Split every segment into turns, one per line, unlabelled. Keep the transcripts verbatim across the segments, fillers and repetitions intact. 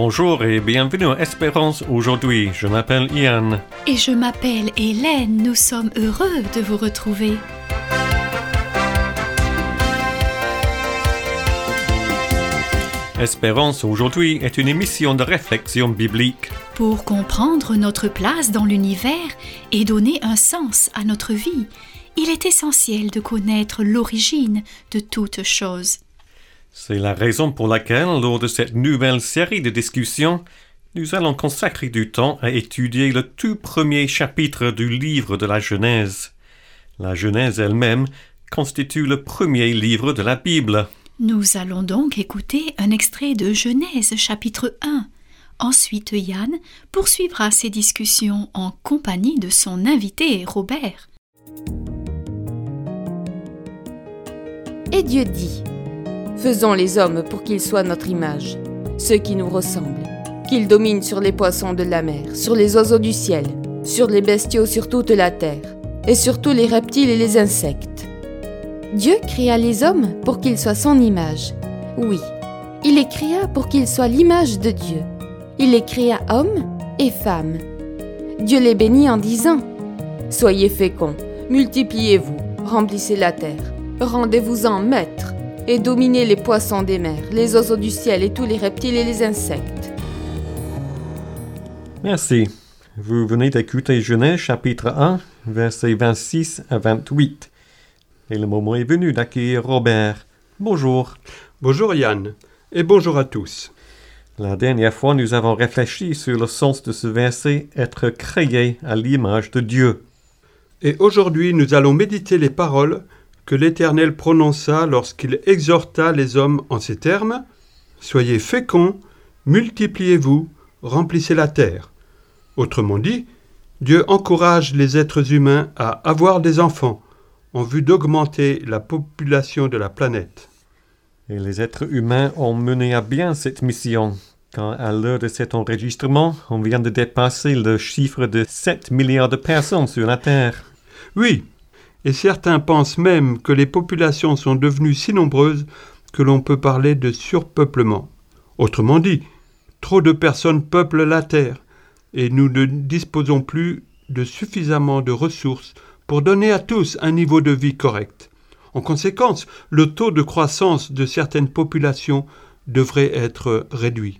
Bonjour et bienvenue à Espérance aujourd'hui. Je m'appelle Ian.
Et je m'appelle Hélène. Nous sommes heureux de vous retrouver.
Espérance aujourd'hui est une émission de réflexion biblique.
Pour comprendre notre place dans l'univers et donner un sens à notre vie, il est essentiel de connaître l'origine de toute chose.
C'est la raison pour laquelle, lors de cette nouvelle série de discussions, nous allons consacrer du temps à étudier le tout premier chapitre du livre de la Genèse. La Genèse elle-même constitue le premier livre de la Bible.
Nous allons donc écouter un extrait de Genèse chapitre un. Ensuite, Yann poursuivra ses discussions en compagnie de son invité Robert.
Et Dieu dit : faisons les hommes pour qu'ils soient notre image, ceux qui nous ressemblent, qu'ils dominent sur les poissons de la mer, sur les oiseaux du ciel, sur les bestiaux sur toute la terre, et sur tous les reptiles et les insectes. Dieu créa les hommes pour qu'ils soient son image. Oui, il les créa pour qu'ils soient l'image de Dieu. Il les créa hommes et femmes. Dieu les bénit en disant : soyez féconds, multipliez-vous, remplissez la terre, rendez-vous-en maîtres, et dominez les poissons des mers, les oiseaux du ciel et tous les reptiles et les insectes.
Merci. Vous venez d'écouter Genèse chapitre un, versets vingt-six à vingt-huit. Et le moment est venu d'accueillir Robert. Bonjour.
Bonjour Yann, et bonjour à tous.
La dernière fois, nous avons réfléchi sur le sens de ce verset « être créé à l'image de Dieu ».
Et aujourd'hui, nous allons méditer les paroles que l'Éternel prononça lorsqu'il exhorta les hommes en ces termes : « Soyez féconds, multipliez-vous, remplissez la terre ». Autrement dit, Dieu encourage les êtres humains à avoir des enfants, en vue d'augmenter la population de la planète.
Et les êtres humains ont mené à bien cette mission, quand à l'heure de cet enregistrement, on vient de dépasser le chiffre de sept milliards de personnes sur la Terre.
Oui, et certains pensent même que les populations sont devenues si nombreuses que l'on peut parler de surpeuplement. Autrement dit, trop de personnes peuplent la Terre, et nous ne disposons plus de suffisamment de ressources pour donner à tous un niveau de vie correct. En conséquence, le taux de croissance de certaines populations devrait être réduit.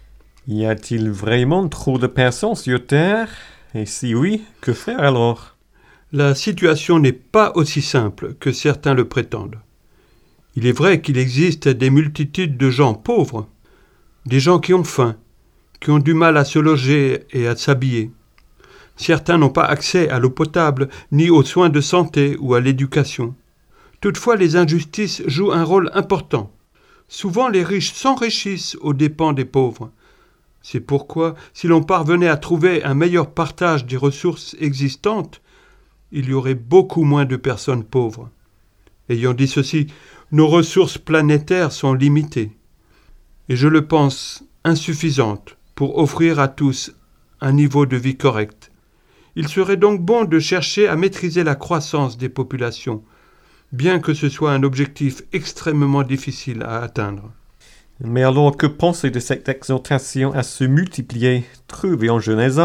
Y a-t-il vraiment trop de personnes sur Terre ? Et si oui, que faire alors ?
La situation n'est pas aussi simple que certains le prétendent. Il est vrai qu'il existe des multitudes de gens pauvres, des gens qui ont faim, qui ont du mal à se loger et à s'habiller. Certains n'ont pas accès à l'eau potable, ni aux soins de santé ou à l'éducation. Toutefois, les injustices jouent un rôle important. Souvent, les riches s'enrichissent aux dépens des pauvres. C'est pourquoi, si l'on parvenait à trouver un meilleur partage des ressources existantes, il y aurait beaucoup moins de personnes pauvres. Ayant dit ceci, nos ressources planétaires sont limitées, et je le pense insuffisantes pour offrir à tous un niveau de vie correct. Il serait donc bon de chercher à maîtriser la croissance des populations, bien que ce soit un objectif extrêmement difficile à atteindre.
Mais alors, que penser de cette exhortation à se multiplier, trouvée en Genèse un ?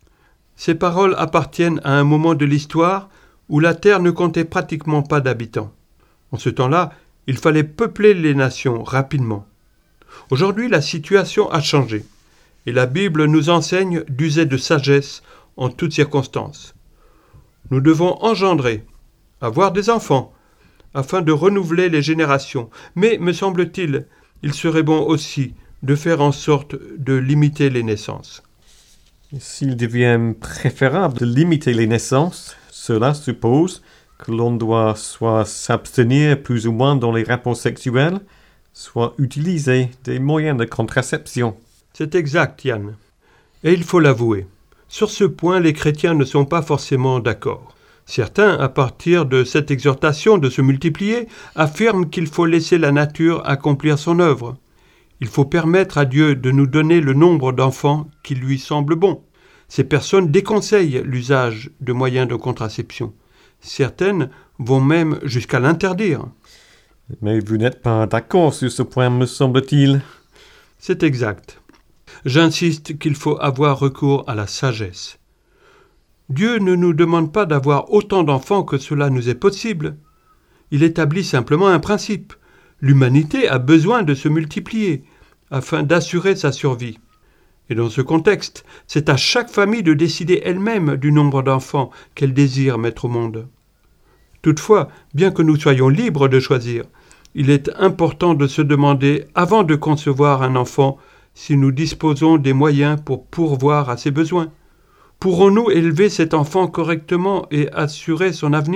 Ces paroles appartiennent à un moment de l'histoire où la terre ne comptait pratiquement pas d'habitants. En ce temps-là, il fallait peupler les nations rapidement. Aujourd'hui, la situation a changé, et la Bible nous enseigne d'user de sagesse en toutes circonstances. Nous devons engendrer, avoir des enfants, afin de renouveler les générations. Mais, me semble-t-il, il serait bon aussi de faire en sorte de limiter les naissances.
S'il devient préférable de limiter les naissances, cela suppose que l'on doit soit s'abstenir plus ou moins dans les rapports sexuels, soit utiliser des moyens de contraception.
C'est exact, Yann. Et il faut l'avouer. Sur ce point, les chrétiens ne sont pas forcément d'accord. Certains, à partir de cette exhortation de se multiplier, affirment qu'il faut laisser la nature accomplir son œuvre. Il faut permettre à Dieu de nous donner le nombre d'enfants qui lui semble bon. Ces personnes déconseillent l'usage de moyens de contraception. Certaines vont même jusqu'à l'interdire.
Mais vous n'êtes pas d'accord sur ce point, me semble-t-il.
C'est exact. j'insiste qu'il faut avoir recours à la sagesse. Dieu ne nous demande pas d'avoir autant d'enfants que cela nous est possible. Il établit simplement un principe. L'humanité a besoin de se multiplier afin d'assurer sa survie. Et dans ce contexte, c'est à chaque famille de décider elle-même du nombre d'enfants qu'elle désire mettre au monde. Toutefois, bien que nous soyons libres de choisir, il est important de se demander, avant de concevoir un enfant, si nous disposons des moyens pour pourvoir à ses besoins. Pourrons-nous élever cet enfant correctement et assurer son avenir ?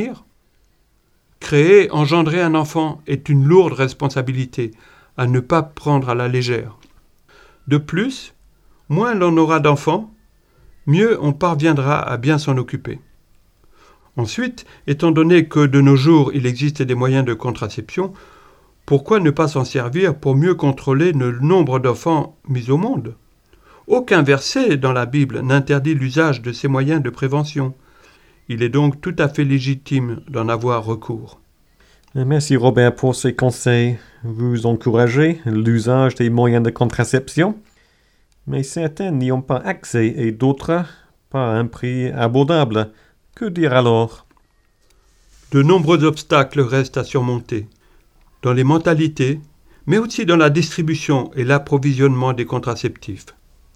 Créer, engendrer un enfant est une lourde responsabilité à ne pas prendre à la légère. De plus, moins l'on aura d'enfants, mieux on parviendra à bien s'en occuper. Ensuite, étant donné que de nos jours il existe des moyens de contraception, pourquoi ne pas s'en servir pour mieux contrôler le nombre d'enfants mis au monde ? Aucun verset dans la Bible n'interdit l'usage de ces moyens de prévention. Il est donc tout à fait légitime d'en avoir recours.
Merci Robert pour ces conseils. Vous encouragez l'usage des moyens de contraception, mais certains n'y ont pas accès et d'autres pas à un prix abordable. Que dire alors ?
De nombreux obstacles restent à surmonter, dans les mentalités, mais aussi dans la distribution et l'approvisionnement des contraceptifs.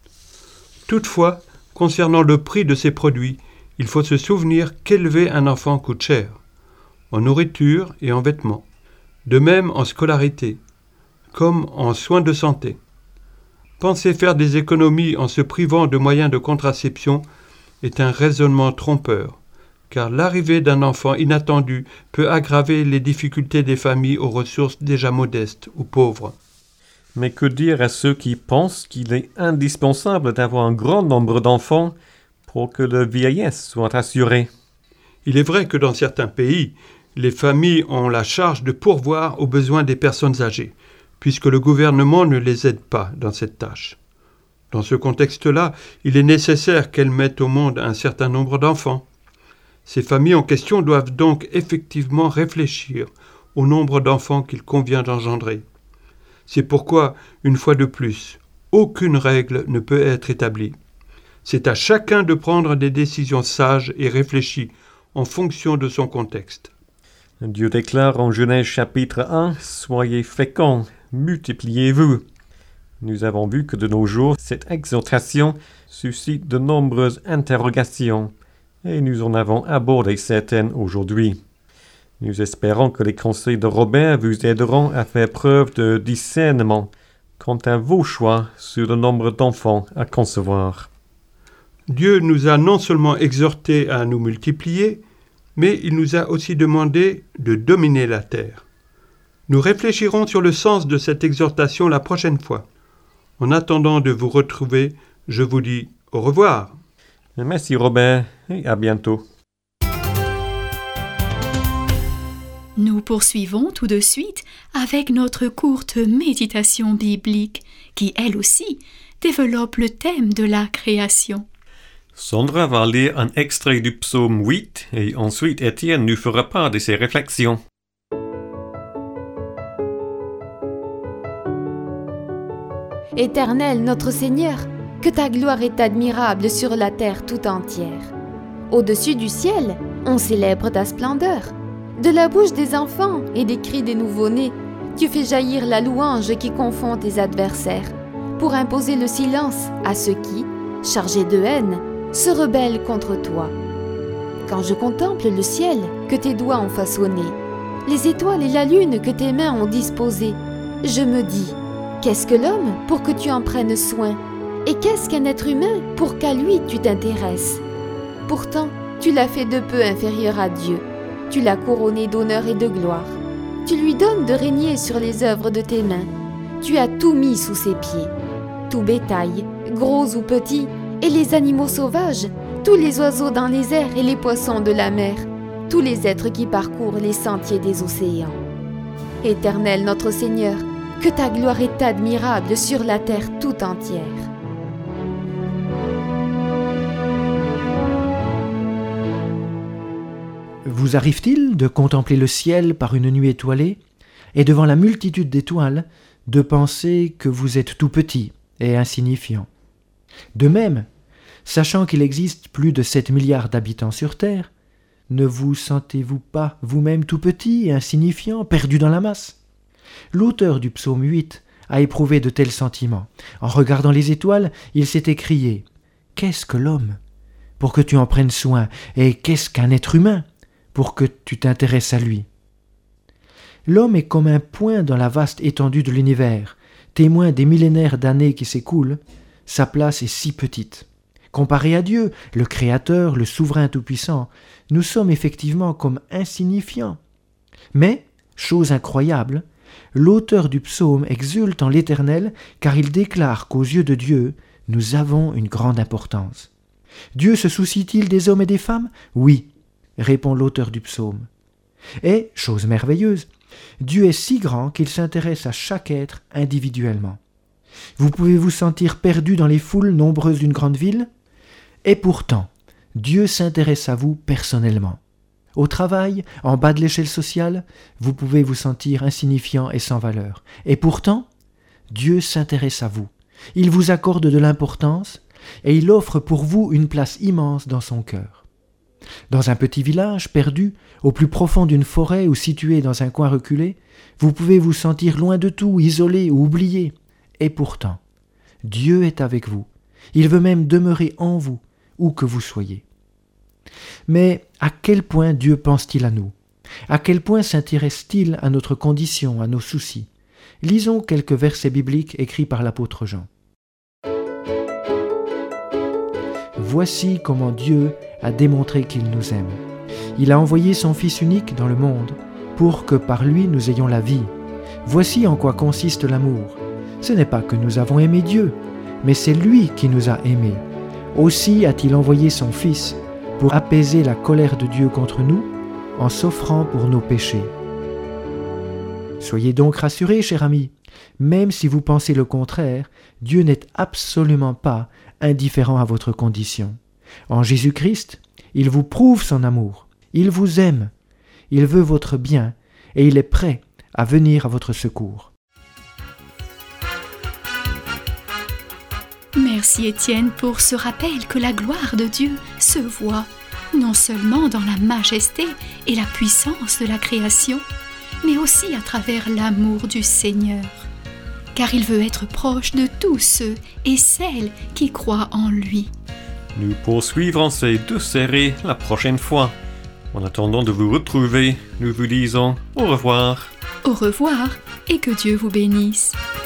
Toutefois, concernant le prix de ces produits, il faut se souvenir qu'élever un enfant coûte cher, en nourriture et en vêtements, de même en scolarité, comme en soins de santé. Penser faire des économies en se privant de moyens de contraception est un raisonnement trompeur, car l'arrivée d'un enfant inattendu peut aggraver les difficultés des familles aux ressources déjà modestes ou pauvres.
Mais que dire à ceux qui pensent qu'il est indispensable d'avoir un grand nombre d'enfants pour que la vieillesse soit assurée ?
Il est vrai que dans certains pays, les familles ont la charge de pourvoir aux besoins des personnes âgées, puisque le gouvernement ne les aide pas dans cette tâche. Dans ce contexte-là, il est nécessaire qu'elles mettent au monde un certain nombre d'enfants. Ces familles en question doivent donc effectivement réfléchir au nombre d'enfants qu'il convient d'engendrer. C'est pourquoi, une fois de plus, aucune règle ne peut être établie. C'est à chacun de prendre des décisions sages et réfléchies en fonction de son contexte.
Dieu déclare en Genèse chapitre un, « Soyez féconds, multipliez-vous ». Nous avons vu que de nos jours, cette exhortation suscite de nombreuses interrogations, et nous en avons abordé certaines aujourd'hui. Nous espérons que les conseils de Robert vous aideront à faire preuve de discernement quant à vos choix sur le nombre d'enfants à concevoir.
Dieu nous a non seulement exhortés à nous multiplier, mais il nous a aussi demandé de dominer la terre. Nous réfléchirons sur le sens de cette exhortation la prochaine fois. En attendant de vous retrouver, je vous dis au revoir.
Merci Robert et à bientôt.
Nous poursuivons tout de suite avec notre courte méditation biblique qui, elle aussi, développe le thème de la création.
Sandra va lire un extrait du psaume huit et ensuite Étienne nous fera part de ses réflexions.
Éternel notre Seigneur, que ta gloire est admirable sur la terre tout entière. Au-dessus du ciel, on célèbre ta splendeur. De la bouche des enfants et des cris des nouveau-nés, tu fais jaillir la louange qui confond tes adversaires, pour imposer le silence à ceux qui, chargés de haine, se rebellent contre toi. Quand je contemple le ciel que tes doigts ont façonné, les étoiles et la lune que tes mains ont disposées, je me dis, qu'est-ce que l'homme pour que tu en prennes soin? Et qu'est-ce qu'un être humain pour qu'à lui tu t'intéresses? Pourtant, tu l'as fait de peu inférieur à Dieu. Tu l'as couronné d'honneur et de gloire. Tu lui donnes de régner sur les œuvres de tes mains. Tu as tout mis sous ses pieds. Tout bétail, gros ou petit, et les animaux sauvages, tous les oiseaux dans les airs et les poissons de la mer, tous les êtres qui parcourent les sentiers des océans. Éternel notre Seigneur, que ta gloire est admirable sur la terre tout entière.
Vous arrive-t-il de contempler le ciel par une nuit étoilée et devant la multitude d'étoiles, de penser que vous êtes tout petit et insignifiant? De même, sachant qu'il existe plus de sept milliards d'habitants sur Terre, ne vous sentez-vous pas vous-même tout petit et insignifiant, perdu dans la masse ? L'auteur du psaume huit a éprouvé de tels sentiments. En regardant les étoiles, il s'est écrié « Qu'est-ce que l'homme ? Pour que tu en prennes soin, et qu'est-ce qu'un être humain ? Pour que tu t'intéresses à lui. » L'homme est comme un point dans la vaste étendue de l'univers, témoin des millénaires d'années qui s'écoulent. Sa place est si petite. Comparé à Dieu, le Créateur, le Souverain Tout-Puissant, nous sommes effectivement comme insignifiants. Mais, chose incroyable, l'auteur du psaume exulte en l'Éternel car il déclare qu'aux yeux de Dieu, nous avons une grande importance. Dieu se soucie-t-il des hommes et des femmes ? Oui, répond l'auteur du psaume. Et, chose merveilleuse, Dieu est si grand qu'il s'intéresse à chaque être individuellement. Vous pouvez vous sentir perdu dans les foules nombreuses d'une grande ville, et pourtant, Dieu s'intéresse à vous personnellement. Au travail, en bas de l'échelle sociale, vous pouvez vous sentir insignifiant et sans valeur. Et pourtant, Dieu s'intéresse à vous. Il vous accorde de l'importance et il offre pour vous une place immense dans son cœur. Dans un petit village perdu, au plus profond d'une forêt ou situé dans un coin reculé, vous pouvez vous sentir loin de tout, isolé ou oublié. Et pourtant, Dieu est avec vous. Il veut même demeurer en vous, où que vous soyez. Mais à quel point Dieu pense-t-il à nous ? À quel point s'intéresse-t-il à notre condition, à nos soucis ? Lisons quelques versets bibliques écrits par l'apôtre Jean. Voici comment Dieu a démontré qu'il nous aime. Il a envoyé son Fils unique dans le monde pour que par lui nous ayons la vie. Voici en quoi consiste l'amour. Ce n'est pas que nous avons aimé Dieu, mais c'est lui qui nous a aimés. Aussi a-t-il envoyé son Fils pour apaiser la colère de Dieu contre nous en s'offrant pour nos péchés. Soyez donc rassurés, chers amis, même si vous pensez le contraire, Dieu n'est absolument pas indifférent à votre condition. En Jésus-Christ, il vous prouve son amour, il vous aime, il veut votre bien et il est prêt à venir à votre secours.
Merci Étienne pour ce rappel que la gloire de Dieu se voit non seulement dans la majesté et la puissance de la création, mais aussi à travers l'amour du Seigneur, car il veut être proche de tous ceux et celles qui croient en lui.
Nous poursuivrons ces deux séries la prochaine fois. En attendant de vous retrouver, nous vous disons au revoir.
Au revoir et que Dieu vous bénisse.